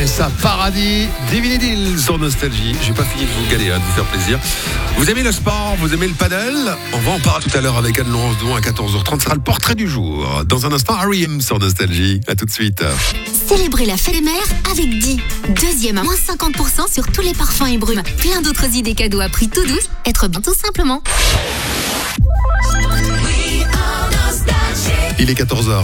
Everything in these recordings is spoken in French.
Vanessa Paradis, Divine Deal sur Nostalgie. J'ai pas fini de vous galer, de vous faire plaisir. Vous aimez le sport, vous aimez le paddle? On va en parler tout à l'heure avec Anne-Laurence Douan à 14h30. Ce sera le portrait du jour. Dans un instant, R.E.M. sur Nostalgie. À tout de suite. Célébrez la fête des mères avec Di. Deuxième à moins 50% sur tous les parfums et brumes. Plein d'autres idées cadeaux à prix tout doux. Être bien tout simplement. Il est 14h.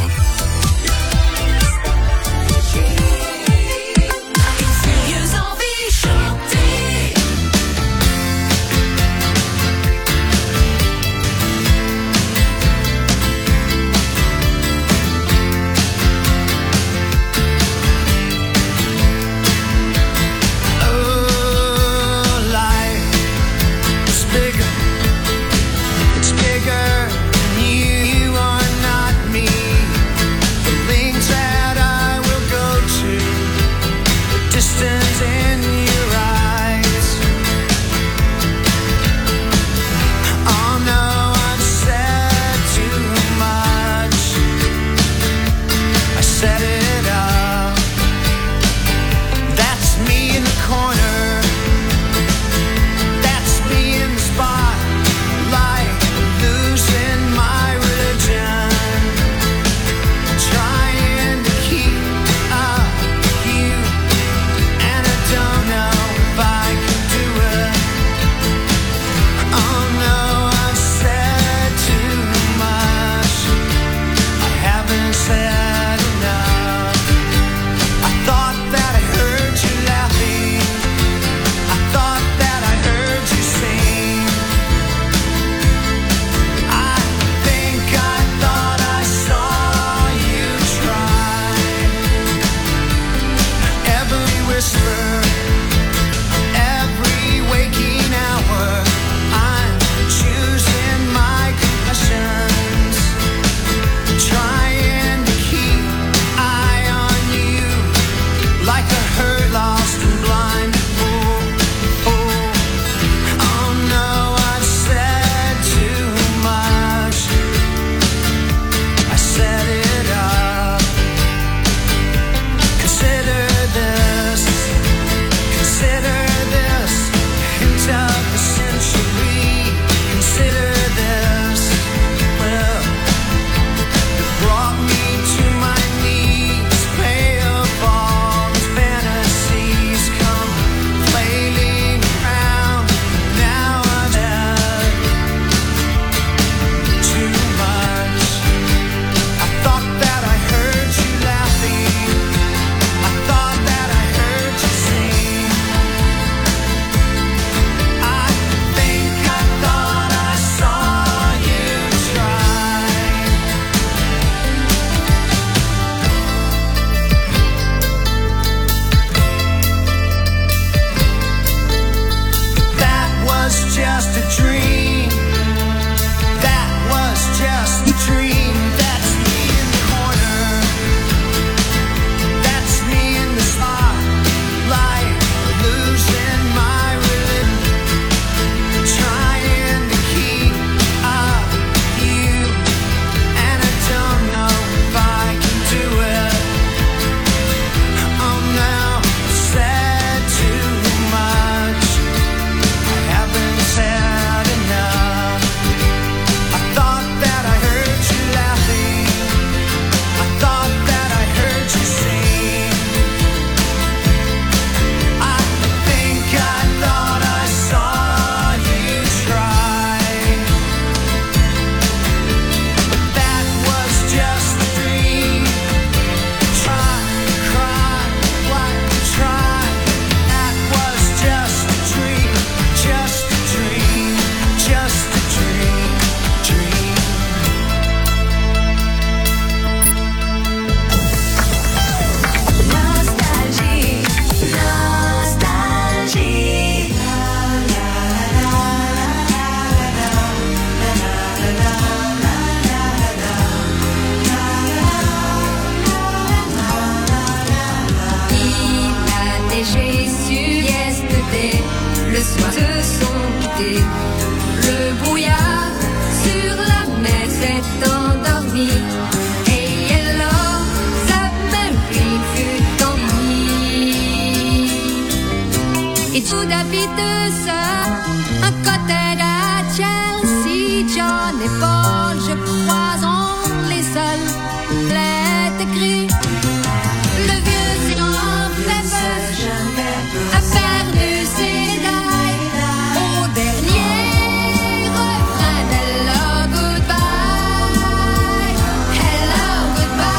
Sud habite seul, un cottage à Chelsea. John et Paul, je crois, sont les seuls. L'est écrit, le vieux grand Pepper a perdu ses dailles au dernier refrain d'Hello Goodbye. Hello Goodbye.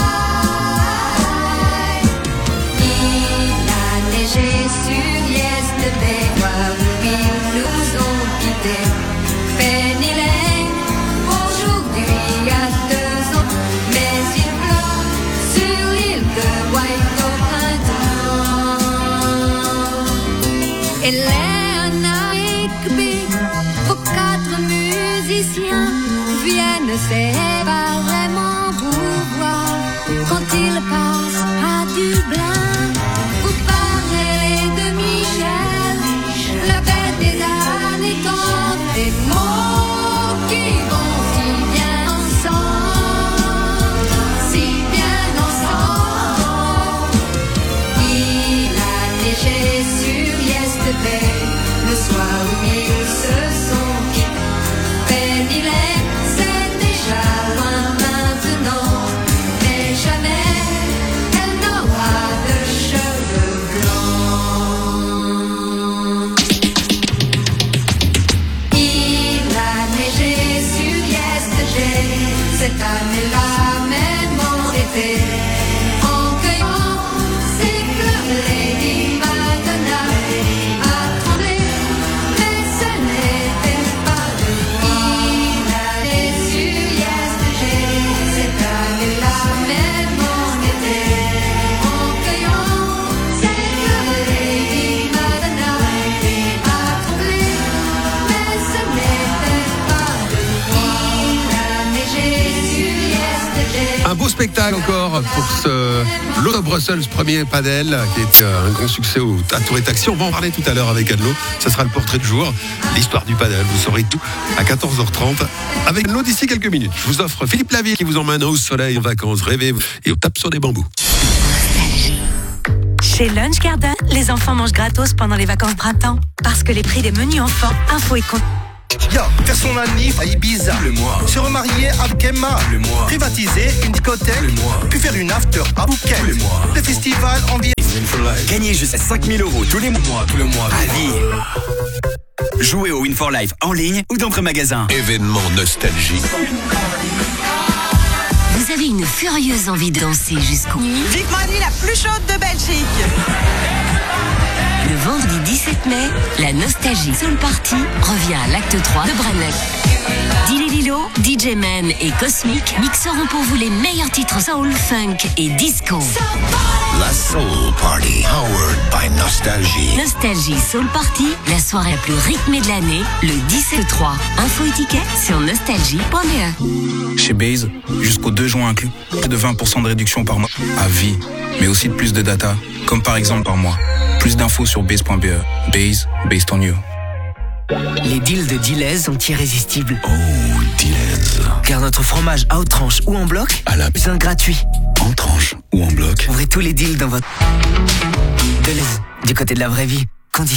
Il a neigé sur Yesterday, ils nous ont quittés. Penny Lane, aujourd'hui à 2 ans, mais il pleut sur l'île de White au printemps. Eleanor Rigby, vos 4 musiciens viennent, c'est pas vraiment vous voir quand ils passent à Dublin. Vous parlez de Michel, la bête des années 30, des mots qui vont si bien ensemble, si bien ensemble. Il a neigé sur Yesterday, le soir où ils se sont quittés. Penny Lane, c'est déjà loin maintenant, mais jamais elle n'aura de cheveux blancs. Il a neigé sur Yesterday, cette année-là même en été. En cueillant ses fleurs, Lady Madonna a tremblé, mais ce n'était pas de il a neigé sur Yesterday, cette année-là même en été. En cueillant ses fleurs, Lady Madonna a tremblé, mais ce n'était pas de il a neigé sur Yesterday. Un beau spectacle encore pour ce Lotto Brussels premier padel qui est un grand succès à Tour et Taxi. On va en parler tout à l'heure avec Anne-Lo. Ça sera le portrait du jour, l'histoire du padel. Vous saurez tout à 14h30 avec Anne-Lo d'ici quelques minutes. Je vous offre Philippe Laville qui vous emmène au soleil, en vacances, rêvez et au tape sur des bambous. Chez Lunch Garden, les enfants mangent gratos pendant les vacances printemps. Parce que les prix des menus enfants, info et compte. Yo, faire son manif à Ibiza, le mois. Se remarier à Kema, le mois. Privatiser une discothèque, le mois. Puis faire une after à Phuket, le mois. Le festival en vie. Gagnez jusqu'à 5 000 € tous les mois, à vie. Jouez au Win for Life en ligne ou dans votre magasin. Événement nostalgie. Vous avez une furieuse envie de danser jusqu'au Vivement nuit la plus chaude de Belgique. Le vendredi 17 mai, la Nostalgie Soul Party revient à l'acte 3 de Branagh. Dilly Lilo, DJ Man et Cosmic mixeront pour vous les meilleurs titres soul, funk et disco. La Soul Party, powered by Nostalgie. Nostalgie Soul Party, la soirée la plus rythmée de l'année, le 17-3. Info et tickets sur nostalgie.be. Chez Base, jusqu'au 2 juin inclus, plus de 20% de réduction par mois à vie, mais aussi de plus de data, comme par exemple par mois. Plus d'infos sur base.be. Base, based on you. Les deals de Deleuze sont irrésistibles. Oh, Deleuze. Car notre fromage à haute tranche ou en bloc, À la c'est un gratuit. en tranche ou en bloc. Ouvrez tous les deals dans votre... Deleuze, du côté de la vraie vie.